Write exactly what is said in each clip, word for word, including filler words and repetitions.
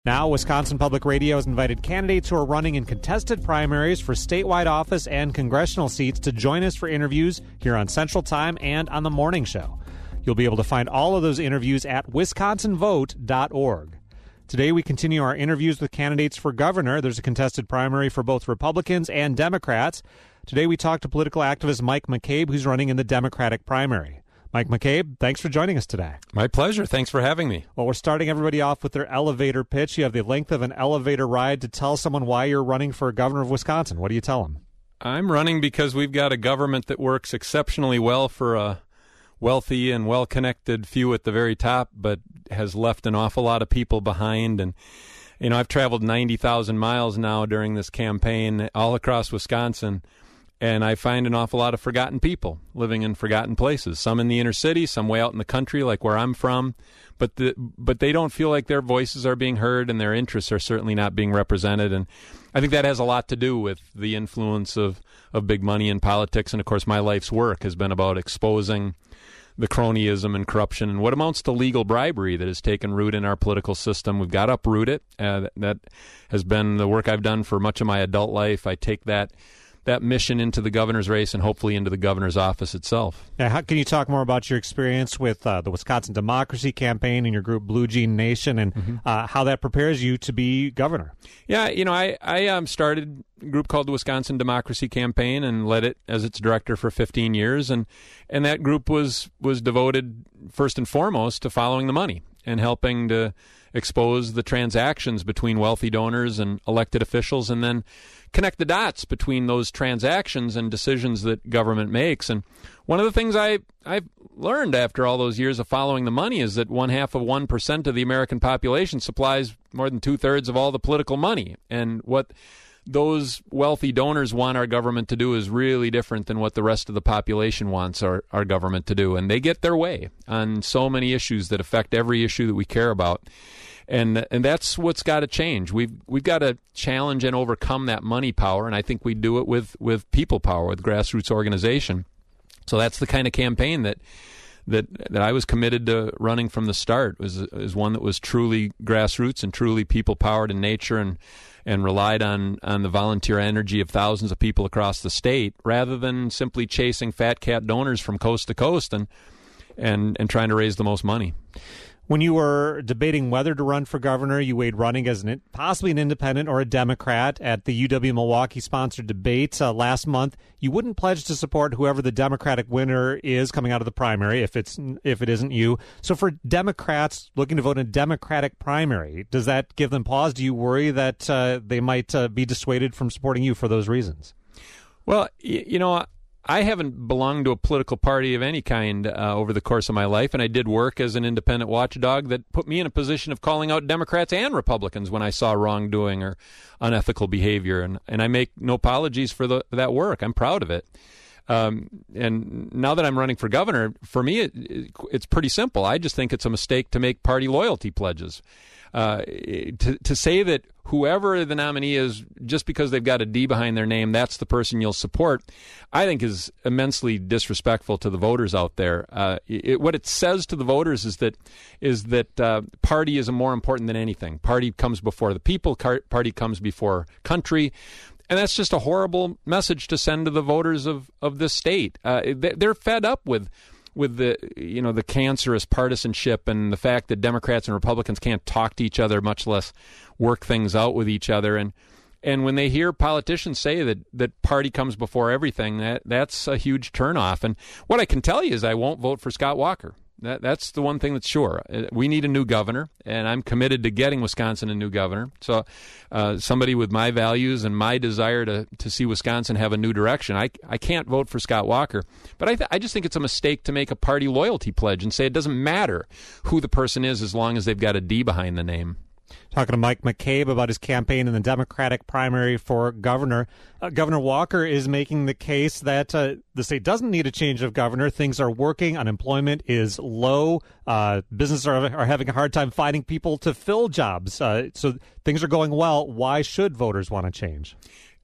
Now, Wisconsin Public Radio has invited candidates who are running in contested primaries for statewide office and congressional seats to join us for interviews here on Central Time and on the Morning Show. You'll be able to find all of those interviews at wisconsin vote dot org. Today, we continue our interviews with candidates for governor. There's a contested primary for both Republicans and Democrats. Today, we talked to political activist Mike McCabe, who's running in the Democratic primary. Mike McCabe, thanks for joining us today. My pleasure. Thanks for having me. Well, we're starting everybody off with their elevator pitch. You have the length of an elevator ride to tell someone why you're running for governor of Wisconsin. What do you tell them? I'm running because we've got a government that works exceptionally well for a wealthy and well-connected few at the very top, but has left an awful lot of people behind. And, you know, I've traveled ninety thousand miles now during this campaign all across Wisconsin. And I find an awful lot of forgotten people living in forgotten places, some in the inner city, some way out in the country, like where I'm from. But the, but they don't feel like their voices are being heard and their interests are certainly not being represented. And I think that has a lot to do with the influence of, of big money in politics. And, of course, my life's work has been about exposing the cronyism and corruption and what amounts to legal bribery that has taken root in our political system. We've got to uproot it. Uh, that has been the work I've done for much of my adult life. I take that that mission into the governor's race and hopefully into the governor's office itself. Yeah, how can you talk more about your experience with uh, the Wisconsin Democracy Campaign and your group Blue Jean Nation and mm-hmm. uh, how that prepares you to be governor? Yeah, you know, I, I um, started a group called the Wisconsin Democracy Campaign and led it as its director for fifteen years. And, and that group was, was devoted first and foremost to following the money and helping to expose the transactions between wealthy donors and elected officials, and then connect the dots between those transactions and decisions that government makes. And one of the things I, I've learned after all those years of following the money is that one half of one percent of the American population supplies more than two-thirds of all the political money. And what those wealthy donors want our government to do is really different than what the rest of the population wants our, our government to do. And they get their way on so many issues that affect every issue that we care about. And and that's what's got to change. We've we've got to challenge and overcome that money power, and I think we do it with, with people power, with grassroots organization. So that's the kind of campaign that that that I was committed to running from the start. Was is one that was truly grassroots and truly people powered in nature, and and relied on on the volunteer energy of thousands of people across the state, rather than simply chasing fat cat donors from coast to coast and and and trying to raise the most money. When you were debating whether to run for governor, you weighed running as an possibly an independent or a Democrat at the U W-Milwaukee-sponsored debate uh, last month. You wouldn't pledge to support whoever the Democratic winner is coming out of the primary if it's if it isn't you. So for Democrats looking to vote in a Democratic primary, does that give them pause? Do you worry that uh, they might uh, be dissuaded from supporting you for those reasons? Well, y- you know, I haven't belonged to a political party of any kind uh, over the course of my life, and I did work as an independent watchdog that put me in a position of calling out Democrats and Republicans when I saw wrongdoing or unethical behavior, and, and I make no apologies for the, that work. I'm proud of it. Um, and now that I'm running for governor, for me, it, it, it's pretty simple. I just think it's a mistake to make party loyalty pledges. Uh, to, to say that whoever the nominee is, just because they've got a D behind their name, that's the person you'll support, I think is immensely disrespectful to the voters out there. Uh, it, what it says to the voters is that is that uh, party is more important than anything. Party comes before the people. Car- party comes before country. And that's just a horrible message to send to the voters of, of this state. Uh, they're fed up with with the you know the cancerous partisanship and the fact that Democrats and Republicans can't talk to each other, much less work things out with each other. And and when they hear politicians say that, that party comes before everything, that that's a huge turnoff. And what I can tell you is I won't vote for Scott Walker. That, that's the one thing that's sure. We need a new governor, and I'm committed to getting Wisconsin a new governor. So uh, somebody with my values and my desire to, to see Wisconsin have a new direction, I, I can't vote for Scott Walker. But I, th- I just think it's a mistake to make a party loyalty pledge and say it doesn't matter who the person is as long as they've got a D behind the name. Talking to Mike McCabe about his campaign in the Democratic primary for governor. Uh, Governor Walker is making the case that uh, the state doesn't need a change of governor. Things are working. Unemployment is low. Uh, businesses are, are having a hard time finding people to fill jobs. Uh, so things are going well. Why should voters want to change?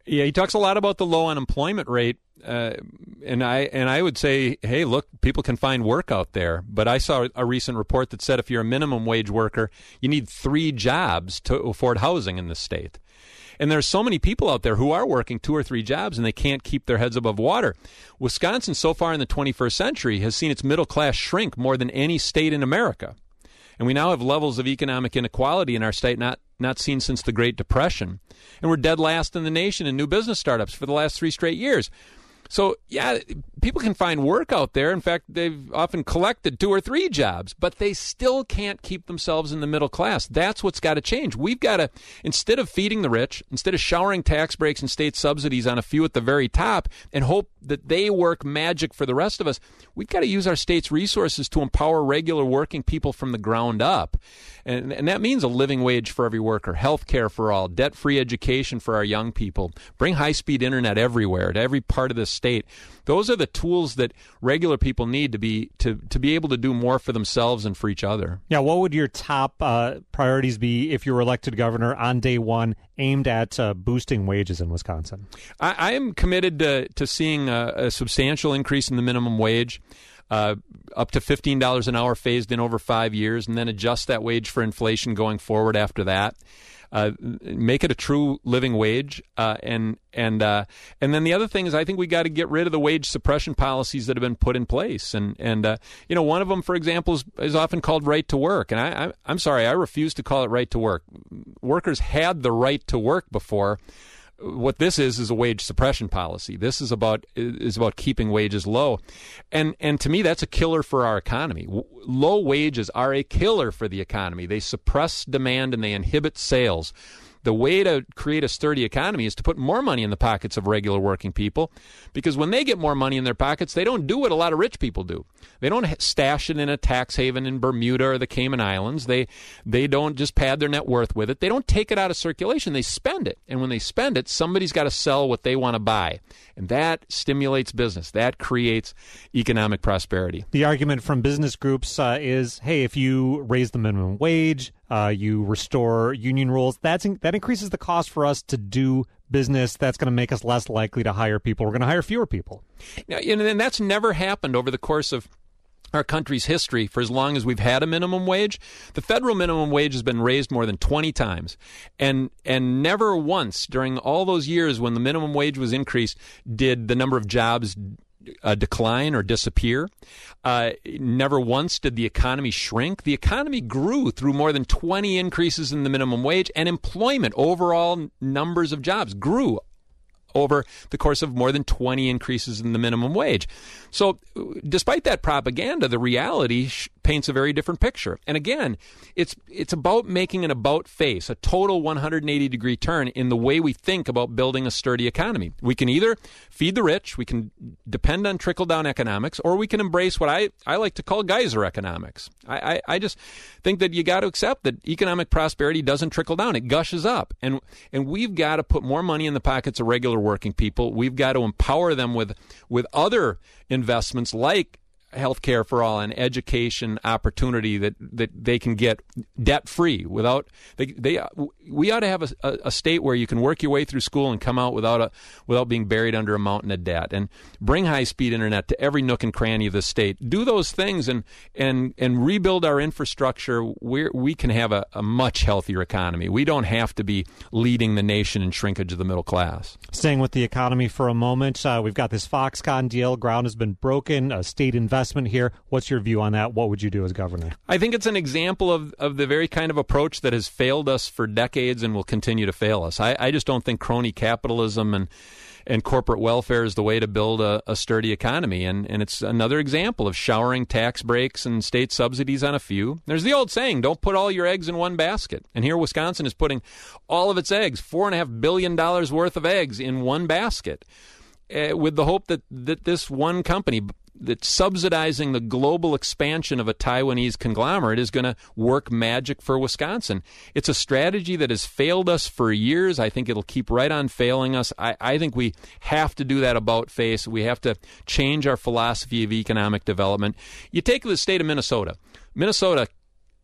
Yeah, he talks a lot about the low unemployment rate, uh, and I and I would say, hey, look, people can find work out there. But I saw a recent report that said if you're a minimum wage worker, you need three jobs to afford housing in the state. And there's so many people out there who are working two or three jobs and they can't keep their heads above water. Wisconsin, so far in the twenty-first century, has seen its middle class shrink more than any state in America. And we now have levels of economic inequality in our state not, not seen since the Great Depression. And we're dead last in the nation in new business startups for the last three straight years. So, yeah, people can find work out there. In fact, they've often collected two or three jobs, but they still can't keep themselves in the middle class. That's what's got to change. We've got to, instead of feeding the rich, instead of showering tax breaks and state subsidies on a few at the very top and hope that they work magic for the rest of us, we've got to use our state's resources to empower regular working people from the ground up. And, and that means a living wage for every worker, health care for all, debt-free education for our young people, bring high-speed internet everywhere, to every part of this state. Those are the tools that regular people need to be to, to be able to do more for themselves and for each other. Yeah, what would your top uh, priorities be if you were elected governor on day one, aimed at uh, boosting wages in Wisconsin? I, I am committed to, to seeing a, a substantial increase in the minimum wage. Uh, up to fifteen dollars an hour phased in over five years, and then adjust that wage for inflation going forward after that. Uh, make it a true living wage, uh, and and uh, and then the other thing is, I think we got to get rid of the wage suppression policies that have been put in place, and and uh, you know, one of them, for example, is, is often called right to work, and I, I I'm sorry, I refuse to call it right to work. Workers had the right to work before. What this is is a wage suppression policy. This is about is about keeping wages low, and and to me that's a killer for our economy. W- low wages are a killer for the economy. They suppress demand and they inhibit sales. The way to create a sturdy economy is to put more money in the pockets of regular working people, because when they get more money in their pockets, they don't do what a lot of rich people do. They don't stash it in a tax haven in Bermuda or the Cayman Islands. They they don't just pad their net worth with it. They don't take it out of circulation. They spend it. And when they spend it, somebody's got to sell what they want to buy. And that stimulates business. That creates economic prosperity. The argument from business groups uh, is, hey, if you raise the minimum wage, uh, you restore union rules, that's in, that increases the cost for us to do business. That's going to make us less likely to hire people. We're going to hire fewer people. Now, and that's never happened over the course of our country's history. For as long as we've had a minimum wage, the federal minimum wage has been raised more than twenty times. And and never once during all those years when the minimum wage was increased did the number of jobs Uh, decline or disappear. Uh, never once did the economy shrink. The economy grew through more than twenty increases in the minimum wage, and employment, overall numbers of jobs, grew over the course of more than twenty increases in the minimum wage. So despite that propaganda, the reality sh- paints a very different picture. And again, it's it's about making an about face, a total one hundred eighty degree turn in the way we think about building a sturdy economy. We can either feed the rich, we can depend on trickle-down economics, or we can embrace what I, I like to call geyser economics. I, I, I just think that you got to accept that economic prosperity doesn't trickle down. It gushes up. And, and we've got to put more money in the pockets of regular working people. We've got to empower them with, with other investments like health care for all and education opportunity that, that they can get debt free without they they we ought to have a, a, a state where you can work your way through school and come out without a without being buried under a mountain of debt, and bring high speed internet to every nook and cranny of the state. Do those things and and and rebuild our infrastructure where we can have a, a much healthier economy. We don't have to be leading the nation in shrinkage of the middle class. Staying with the economy for a moment, uh, we've got this Foxconn deal. Ground has been broken. A state investment here. What's your view on that? What would you do as governor? I think it's an example of, of the very kind of approach that has failed us for decades and will continue to fail us. I, I just don't think crony capitalism and and corporate welfare is the way to build a, a sturdy economy. And, and it's another example of showering tax breaks and state subsidies on a few. There's the old saying, don't put all your eggs in one basket. And here Wisconsin is putting all of its eggs, four and a half billion dollars worth of eggs, in one basket, uh, with the hope that, that this one company that's subsidizing the global expansion of a Taiwanese conglomerate is going to work magic for Wisconsin. It's a strategy that has failed us for years. I think it'll keep right on failing us. I, I think we have to do that about face. We have to change our philosophy of economic development. You take the state of Minnesota. Minnesota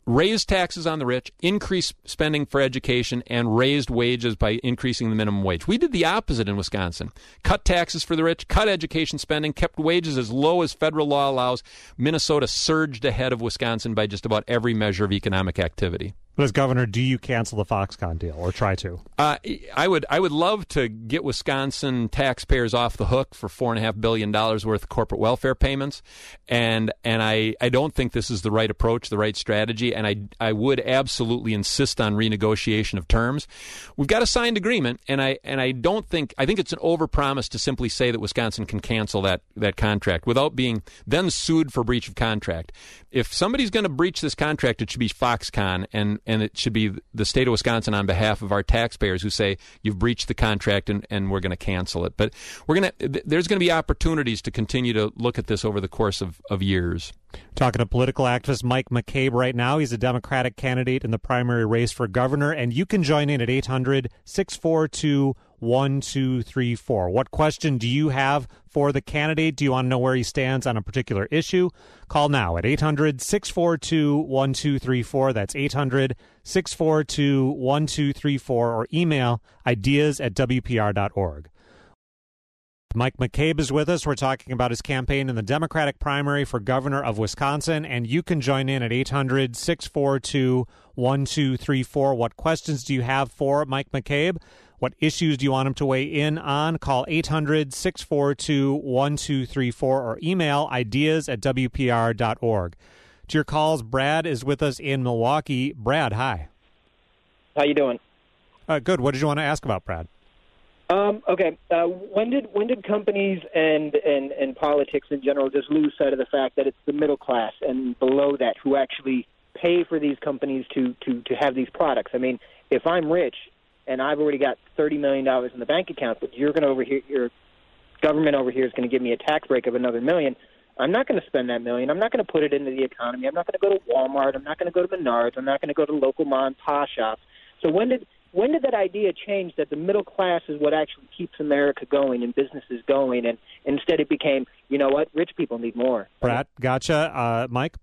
raised taxes on the rich, increased spending for education, and raised wages by increasing the minimum wage. We did the opposite in Wisconsin. Cut taxes for the rich, cut education spending, kept wages as low as federal law allows. Minnesota surged ahead of Wisconsin by just about every measure of economic activity. But as governor, do you cancel the Foxconn deal or try to? Uh, I would I would love to get Wisconsin taxpayers off the hook for four and a half billion dollars worth of corporate welfare payments, and and I, I don't think this is the right approach, the right strategy, and I I would absolutely insist on renegotiation of terms. We've got a signed agreement, and I and I don't think I think it's an overpromise to simply say that Wisconsin can cancel that that contract without being then sued for breach of contract. If somebody's going to breach this contract, it should be Foxconn, and and it should be the state of Wisconsin on behalf of our taxpayers who say you've breached the contract and, and we're going to cancel it. But we're going to there's going to be opportunities to continue to look at this over the course of, of years. Talking to political activist Mike McCabe right now. He's a Democratic candidate in the primary race for governor, and you can join in at eight hundred, six four two, one two three four. What question do you have for the candidate? Do you want to know where he stands on a particular issue? Call now at eight hundred, six four two, one two three four. That's eight hundred, six four two, one two three four, or email ideas at w p r dot org. Mike McCabe is with us. We're talking about his campaign in the Democratic primary for governor of Wisconsin, and you can join in at eight hundred, six four two, one two three four. What questions do you have for Mike McCabe? What issues do you want him to weigh in on? Call eight hundred, six four two, one two three four or email ideas at w p r dot org. To your calls, Brad is with us in Milwaukee. Brad, hi. How you doing? Uh, good. What did you want to ask about, Brad? Um, okay. Uh, when did when did companies and, and, and politics in general just lose sight of the fact that it's the middle class and below that who actually pay for these companies to, to, to have these products? I mean, if I'm rich and I've already got thirty million dollars in the bank account, but you're going to over here, your government over here is going to give me a tax break of another million, I'm not going to spend that million. I'm not going to put it into the economy. I'm not going to go to Walmart. I'm not going to go to Menards. I'm not going to go to local mom and pop shops. So when did when did that idea change that the middle class is what actually keeps America going and businesses going, and instead it became, you know what, rich people need more? Brad, gotcha. Uh, Mike?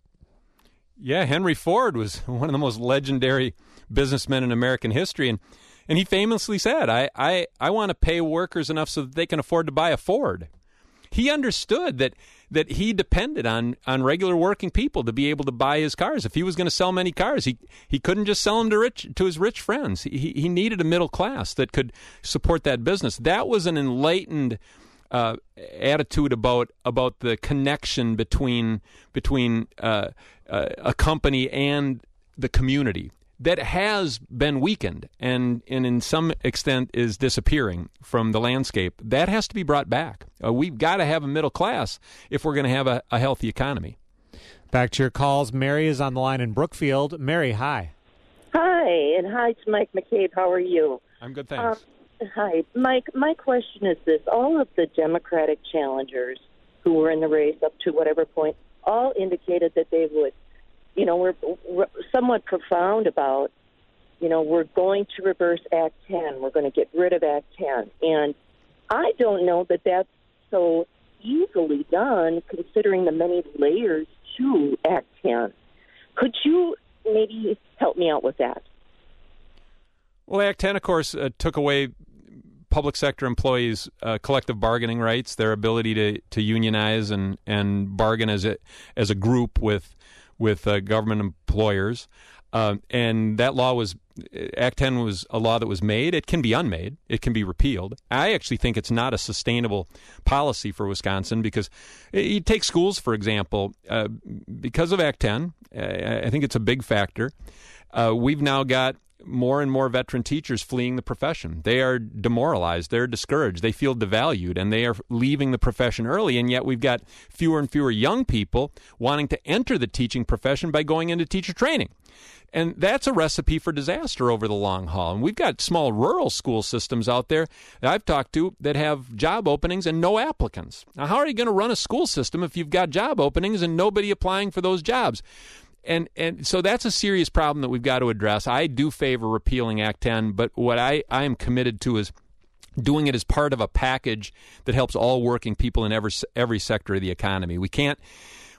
Yeah, Henry Ford was one of the most legendary businessmen in American history, and And he famously said, I, I, I want to pay workers enough so that they can afford to buy a Ford. He understood that that he depended on, on regular working people to be able to buy his cars. If he was going to sell many cars, he, he couldn't just sell them to rich to his rich friends. He, he needed a middle class that could support that business. That was an enlightened uh, attitude about about the connection between between uh, uh, a company and the community that has been weakened and, and in some extent is disappearing from the landscape. That has to be brought back. Uh, we've got to have a middle class if we're going to have a, a healthy economy. Back to your calls. Mary is on the line in Brookfield. Mary, hi. Hi, and hi to Mike McCabe. How are you? I'm good, thanks. Um, hi. Mike, my question is this. All of the Democratic challengers who were in the race up to whatever point all indicated that they would, you know, we're, we're somewhat profound about, you know, we're going to reverse Act ten. We're going to get rid of Act ten. And I don't know that that's so easily done considering the many layers to Act ten. Could you maybe help me out with that? Well, Act ten, of course, uh, took away public sector employees' uh, collective bargaining rights, their ability to, to unionize and, and bargain as a, as a group with with uh, government employers. Uh, and that law was, Act ten was a law that was made. It can be unmade. It can be repealed. I actually think it's not a sustainable policy for Wisconsin because you take schools, for example, uh, because of Act ten, uh, I think it's a big factor. Uh, we've now got more and more veteran teachers fleeing the profession. They are demoralized. They're discouraged. They feel devalued, and they are leaving the profession early, and yet we've got fewer and fewer young people wanting to enter the teaching profession by going into teacher training. And that's a recipe for disaster over the long haul. And we've got small rural school systems out there that I've talked to that have job openings and no applicants. Now, how are you going to run a school system if you've got job openings and nobody applying for those jobs? And and so that's a serious problem that we've got to address. I do favor repealing Act ten, but what I, I am committed to is doing it as part of a package that helps all working people in every every sector of the economy. We can't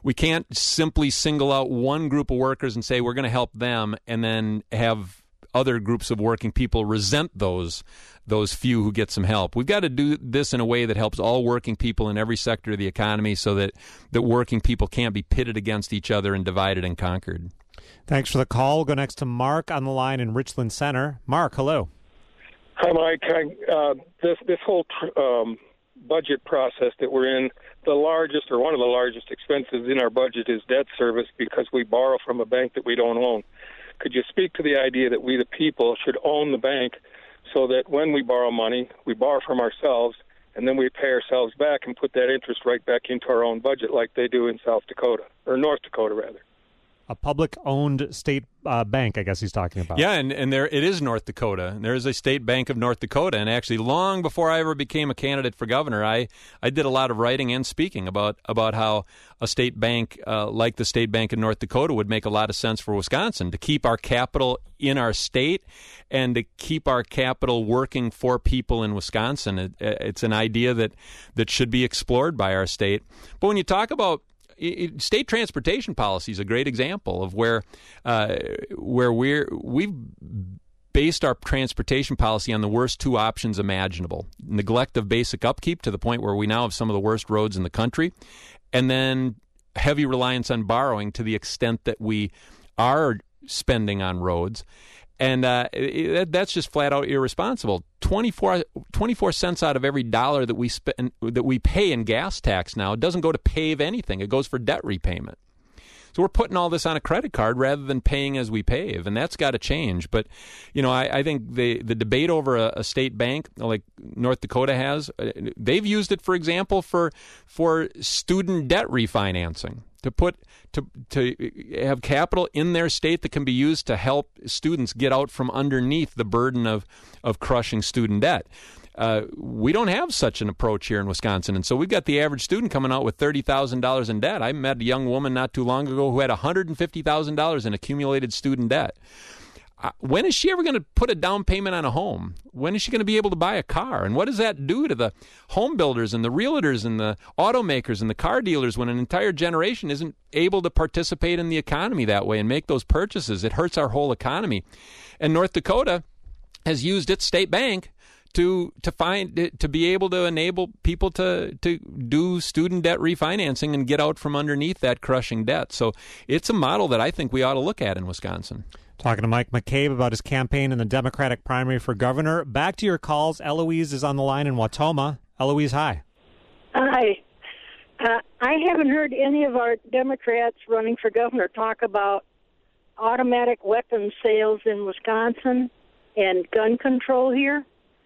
we can't simply single out one group of workers and say we're going to help them and then have other groups of working people resent those those few who get some help. We've got to do this in a way that helps all working people in every sector of the economy so that, that working people can't be pitted against each other and divided and conquered. Thanks for the call. We'll go next to Mark on the line in Richland Center. Mark, hello. Hi, Mike. I, uh, this this whole tr- um, budget process that we're in, the largest or one of the largest expenses in our budget is debt service because we borrow from a bank that we don't own. Could you speak to the idea that we, the people, should own the bank so that when we borrow money, we borrow from ourselves, and then we pay ourselves back and put that interest right back into our own budget like they do in South Dakota, or North Dakota, rather? A public-owned state uh, bank, I guess he's talking about. Yeah, and, and there it is North Dakota. There is a state bank of North Dakota, and actually long before I ever became a candidate for governor, I, I did a lot of writing and speaking about, about how a state bank uh, like the State Bank of North Dakota would make a lot of sense for Wisconsin to keep our capital in our state and to keep our capital working for people in Wisconsin. It, it's an idea that, that should be explored by our state. But when you talk about It, state transportation policy is a great example of where uh, where we're we've based our transportation policy on the worst two options imaginable: neglect of basic upkeep to the point where we now have some of the worst roads in the country, and then heavy reliance on borrowing to the extent that we are spending on roads. And uh, it, that's just flat out irresponsible. twenty-four, twenty-four cents out of every dollar that we spend, that we pay in gas tax now doesn't go to pave anything. It goes for debt repayment. So we're putting all this on a credit card rather than paying as we pave, and that's got to change. But, you know, I, I think the the debate over a, a state bank like North Dakota has, they've used it, for example, for for student debt refinancing. To put to to have capital in their state that can be used to help students get out from underneath the burden of of crushing student debt. Uh, we don't have such an approach here in Wisconsin, and so we've got the average student coming out with thirty thousand dollars in debt. I met a young woman not too long ago who had one hundred fifty thousand dollars in accumulated student debt. Uh, when is she ever going to put a down payment on a home? When is she going to be able to buy a car? And what does that do to the home builders and the realtors and the automakers and the car dealers when an entire generation isn't able to participate in the economy that way and make those purchases? It hurts our whole economy. And North Dakota has used its state bank to to find to be able to enable people to to do student debt refinancing and get out from underneath that crushing debt. So it's a model that I think we ought to look at in Wisconsin. Talking to Mike McCabe about his campaign in the Democratic primary for governor. Back to your calls. Eloise is on the line in Wautoma. Eloise, hi. Hi. Uh, I haven't heard any of our Democrats running for governor talk about automatic weapons sales in Wisconsin and gun control here.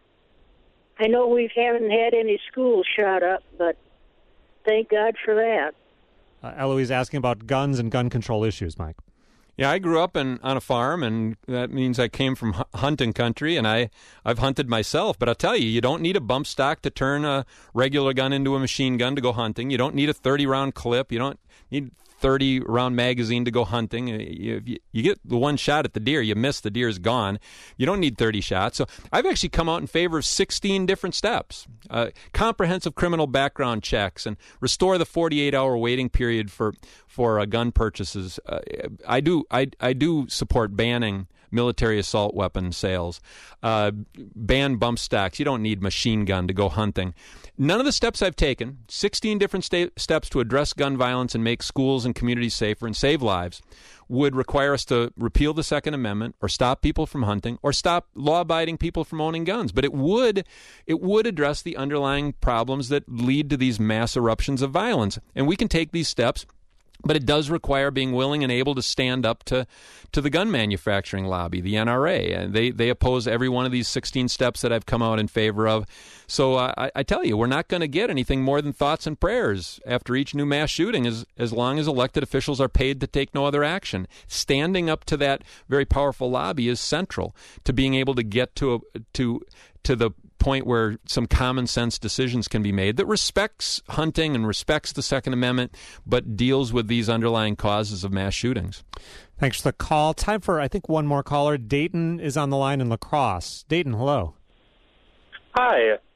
I know we haven't had any schools shot up, but thank God for that. Uh, Eloise asking about guns and gun control issues, Mike. Yeah, I grew up in, on a farm, and that means I came from hunting country, and I, I've hunted myself. But I'll tell you, you don't need a bump stock to turn a regular gun into a machine gun to go hunting. You don't need a thirty-round clip. You don't need thirty-round magazine to go hunting. You, you, you get the one shot at the deer, you miss, the deer's gone. You don't need thirty shots. So I've actually come out in favor of sixteen different steps. Uh, comprehensive criminal background checks and restore the forty-eight hour waiting period for for uh, gun purchases. Uh, I do I I do support banning military assault weapon sales. Uh, ban bump stocks. You don't need machine gun to go hunting. None of the steps I've taken, sixteen different sta- steps to address gun violence and make schools and communities safer and save lives, would require us to repeal the Second Amendment or stop people from hunting or stop law-abiding people from owning guns. But it would it would address the underlying problems that lead to these mass eruptions of violence. And we can take these steps, but it does require being willing and able to stand up to, to the gun manufacturing lobby, the N R A. And they, they oppose every one of these sixteen steps that I've come out in favor of. So uh, I, I tell you, we're not going to get anything more than thoughts and prayers after each new mass shooting as, as long as elected officials are paid to take no other action. Standing up to that very powerful lobby is central to being able to get to a, to to the point where some common sense decisions can be made that respects hunting and respects the Second Amendment, but deals with these underlying causes of mass shootings. Thanks for the call. Time for, I think, one more caller. Dayton is on the line in La Crosse. Dayton, hello. Hi.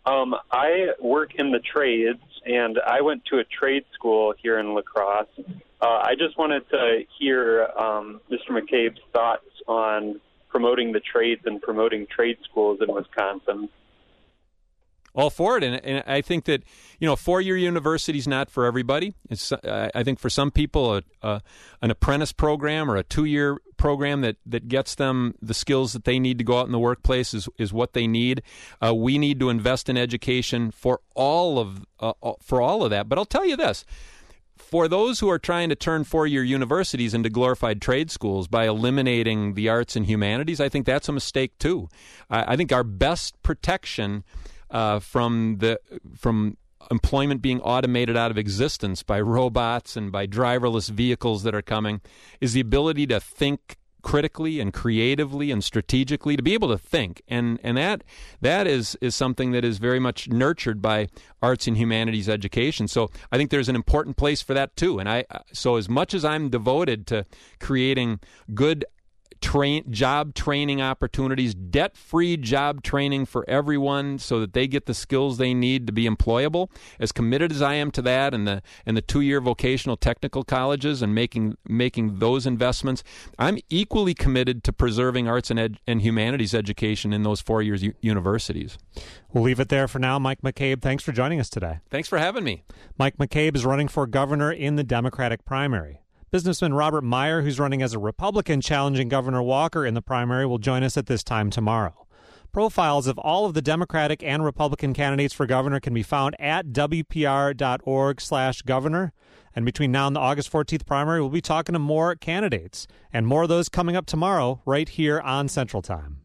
Um, I work in the trades, and I went to a trade school here in La Crosse. Uh, I just wanted to hear um, Mister McCabe's thoughts on promoting the trades and promoting trade schools in Wisconsin. All for it, and, and I think that, you know, a four-year university is not for everybody. It's, uh, I think for some people, a, a, an apprentice program or a two-year program that, that gets them the skills that they need to go out in the workplace is, is what they need. Uh, we need to invest in education for all of uh, for all of that. But I'll tell you this. For those who are trying to turn four-year universities into glorified trade schools by eliminating the arts and humanities, I think that's a mistake, too. I, I think our best protection Uh, from the from employment being automated out of existence by robots and by driverless vehicles that are coming is the ability to think critically and creatively and strategically, to be able to think, and and that that is is something that is very much nurtured by arts and humanities education. So I think there's an important place for that too. And I so as much as I'm devoted to creating good Train, job training opportunities, debt-free job training for everyone so that they get the skills they need to be employable. As committed as I am to that and the and the two-year vocational technical colleges and making making those investments, I'm equally committed to preserving arts and, ed, and humanities education in those four-year u- universities. We'll leave it there for now. Mike McCabe, thanks for joining us today. Thanks for having me. Mike McCabe is running for governor in the Democratic primary. Businessman Robert Meyer, who's running as a Republican challenging Governor Walker in the primary, will join us at this time tomorrow. Profiles of all of the Democratic and Republican candidates for governor can be found at W P R dot org slash governor. And between now and the August fourteenth primary, we'll be talking to more candidates. And more of those coming up tomorrow right here on Central Time.